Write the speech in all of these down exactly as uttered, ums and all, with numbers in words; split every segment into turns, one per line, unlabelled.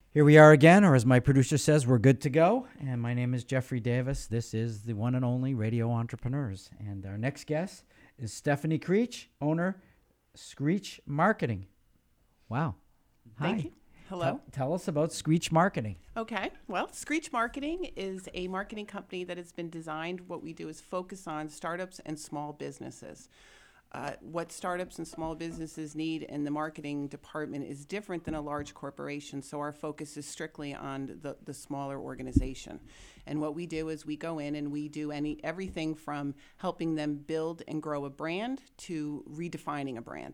Here we are again, or as my producer says, we're good to go. And my name is Jeffrey Davis. This is the one and only Radio Entrepreneurs. And our next guest is Stephanie Creech, owner, Screech Marketing. Wow.
Thank
Hi.
you. Hello.
Tell, tell us about Screech Marketing.
Okay. Well, Screech Marketing is a marketing company that has been designed. What we do is focus on startups and small businesses. Uh, what startups and small businesses need in the marketing department is different than a large corporation, so our focus is strictly on the, the smaller organization. And what we do is we go in and we do any everything from helping them build and grow a brand to redefining a brand.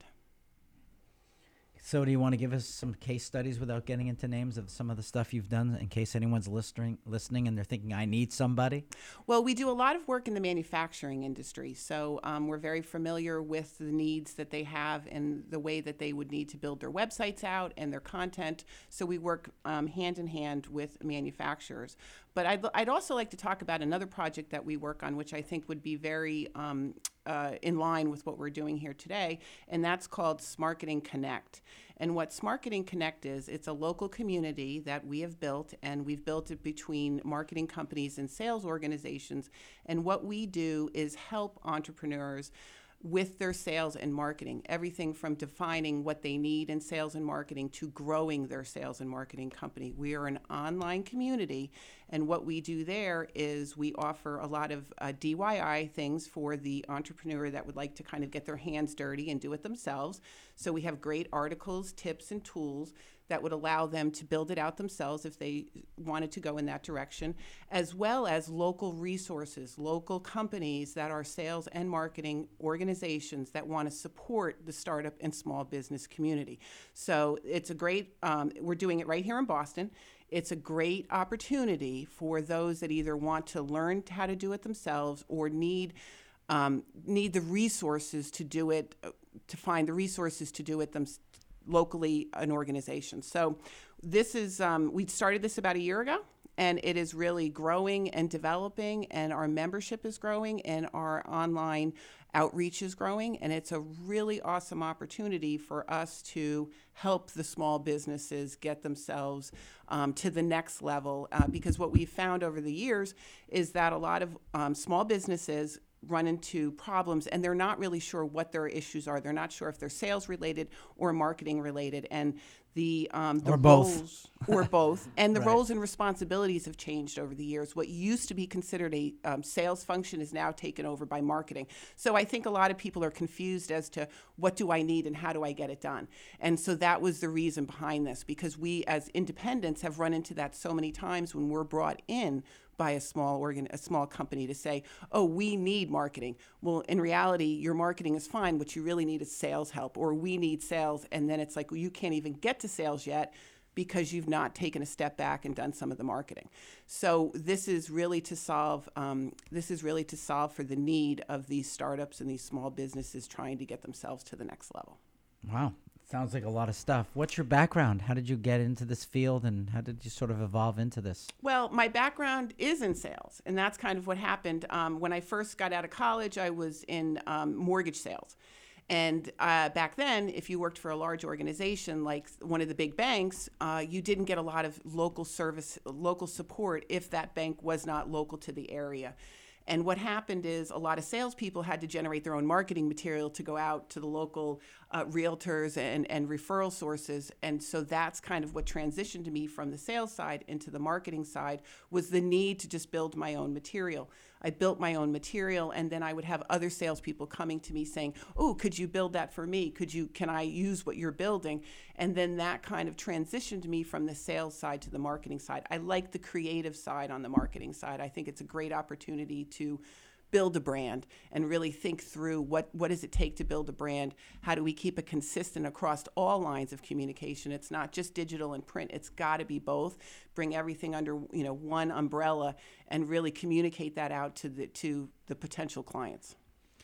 So do you want to give us some case studies without getting into names of some of the stuff you've done in case anyone's listening listening and they're thinking, I need somebody?
Well, we do a lot of work in the manufacturing industry. So um, we're very familiar with the needs that they have and the way that they would need to build their websites out and their content. So we work um, hand in hand with manufacturers. But I'd, I'd also like to talk about another project that we work on, which I think would be very um, uh, in line with what we're doing here today, and that's called Smarketing Connect. And what Smarketing Connect is, it's a local community that we have built, and we've built it between marketing companies and sales organizations. And what we do is help entrepreneurs with their sales and marketing, everything from defining what they need in sales and marketing to growing their sales and marketing company. We are an online community, and what we do there is we offer a lot of uh, D I Y things for the entrepreneur that would like to kind of get their hands dirty and do it themselves. So we have great articles, tips, and tools that would allow them to build it out themselves if they wanted to go in that direction, as well as local resources, local companies that are sales and marketing organizations that want to support the startup and small business community. So it's a great, um, we're doing it right here in Boston. It's a great opportunity for those that either want to learn how to do it themselves or need um, need the resources to do it, to find the resources to do it themselves locally, an organization. So this is, um, we started this about a year ago, and it is really growing and developing, and our membership is growing, and our online outreach is growing, and it's a really awesome opportunity for us to help the small businesses get themselves um, to the next level, uh, because what we've found over the years is that a lot of um, small businesses run into problems, and they're not really sure what their issues are. They're not sure if they're sales related or marketing related, and the um, the
or both,
roles, or both, and the
Right.
roles and responsibilities have changed over the years. What used to be considered a um, sales function is now taken over by marketing. So I think a lot of people are confused as to what do I need and how do I get it done. And so that was the reason behind this, because we as independents have run into that so many times when we're brought in by a small organ, a small company to say, oh, we need marketing. Well, in reality, your marketing is fine. What you really need is sales help, or we need sales. And then it's like, well, you can't even get to sales yet because you've not taken a step back and done some of the marketing. So this is really to solve, um, this is really to solve for the need of these startups and these small businesses trying to get themselves to the next level.
Wow. Sounds like a lot of stuff. What's your background? How did you get into this field, and how did you sort of evolve into this?
Well, my background is in sales, and that's kind of what happened. Um, when I first got out of college, I was in um, mortgage sales. And uh, back then, if you worked for a large organization like one of the big banks, uh, you didn't get a lot of local service, local support if that bank was not local to the area. And what happened is a lot of salespeople had to generate their own marketing material to go out to the local uh, realtors and, and referral sources. And so that's kind of what transitioned me from the sales side into the marketing side, was the need to just build my own material. I built my own material, and then I would have other salespeople coming to me saying, oh, could you build that for me? Could you, can I use what you're building? And then that kind of transitioned me from the sales side to the marketing side. I like the creative side on the marketing side. I think it's a great opportunity to build a brand and really think through what, what does it take to build a brand? How do we keep it consistent across all lines of communication? It's not just digital and print. It's got to be both. Bring everything under, you know, one umbrella and really communicate that out to the to the potential clients.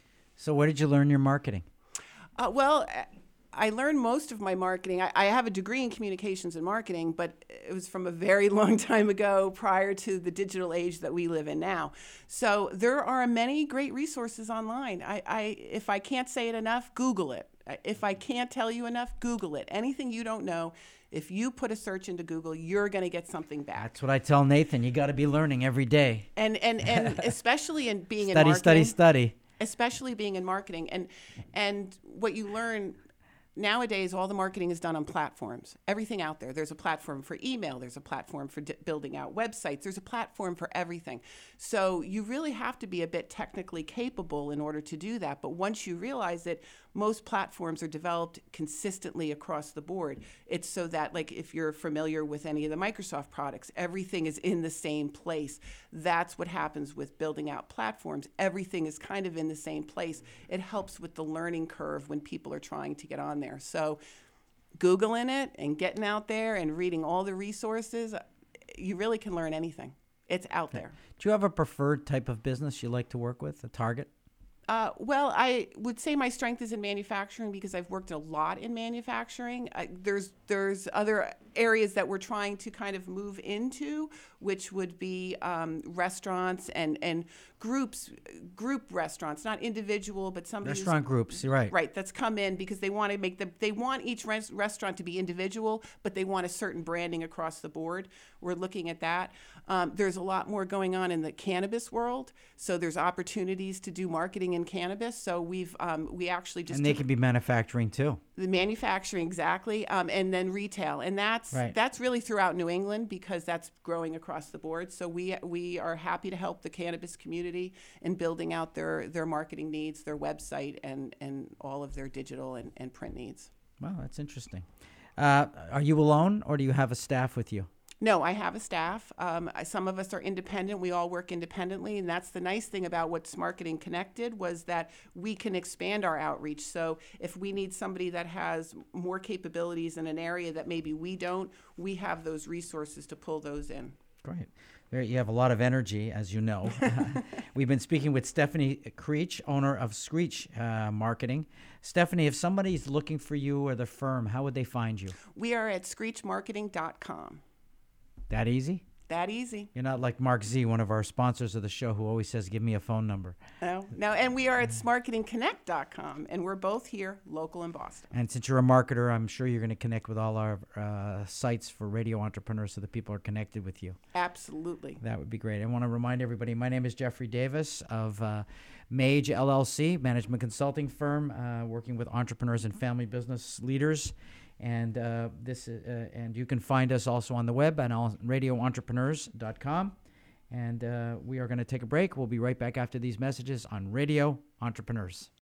So where did you learn your marketing?
Uh, well, I learned most of my marketing. I, I have a degree in communications and marketing, but it was from a very long time ago, prior to the digital age that we live in now. So there are many great resources online. I, I, if I can't say it enough, Google it. If I can't tell you enough, Google it. Anything you don't know, If you put a search into Google, you're going to get something back.
That's what I tell Nathan. You got to be learning every day.
And and and especially in being
study,
in marketing.
Study, study, study.
Especially being in marketing. And and what you learn nowadays, all the marketing is done on platforms. Everything out there. There's a platform for email. There's a platform for d- building out websites. There's a platform for everything. So you really have to be a bit technically capable in order to do that. But once you realize that most platforms are developed consistently across the board, it's so that, like, if you're familiar with any of the Microsoft products, everything is in the same place. That's what happens with building out platforms. Everything is kind of in the same place. It helps with the learning curve when people are trying to get on there. So Googling it and getting out there and reading all the resources, you really can learn anything. It's out there.
Do you have a preferred type of business you like to work with, a target?
Uh, well, I would say my strength is in manufacturing because I've worked a lot in manufacturing. I, there's there's other areas that we're trying to kind of move into, which would be um, restaurants and, and groups, group restaurants, not individual, but somebody
Restaurant groups, you're right.
Right, that's come in because they want to make the they want each res- restaurant to be individual, but they want a certain branding across the board. We're looking at that. Um, there's a lot more going on in the cannabis world, so there's opportunities to do marketing in cannabis. So we've um, we actually just
and they
took
can be manufacturing too.
the manufacturing exactly, um, and then retail, and that's
Right.
that's really throughout New England because that's growing across the board. So we we are happy to help the cannabis community in building out their their marketing needs, their website, and and all of their digital and, and print needs.
Wow, that's interesting. Uh, are you alone, or do you have a staff with you?
No, I have a staff. Um, I- some of us are independent. We all work independently, and that's the nice thing about what's Marketing Connected was that we can expand our outreach. So if we need somebody that has more capabilities in an area that maybe we don't, we have those resources to pull those in.
Great. There, you have a lot of energy, as you know. We've been speaking with Stephanie Creech, owner of Screech uh, Marketing. Stephanie, if somebody's looking for you or the firm, how would they find you?
We are at screech marketing dot com.
That easy?
That easy.
You're not like Mark Z, one of our sponsors of the show, who always says, give me a phone number.
No, no, and we are at smarketing connect dot com, and we're both here, local in Boston.
And since you're a marketer, I'm sure you're going to connect with all our uh, sites for radio entrepreneurs so that people are connected with you.
Absolutely.
That would be great. I want to remind everybody, my name is Jeffrey Davis of uh, Mage L L C, management consulting firm, uh, working with entrepreneurs and family business leaders. And uh, this, uh, and you can find us also on the web at radio entrepreneurs dot com. And uh, we are going to take a break. We'll be right back after these messages on Radio Entrepreneurs.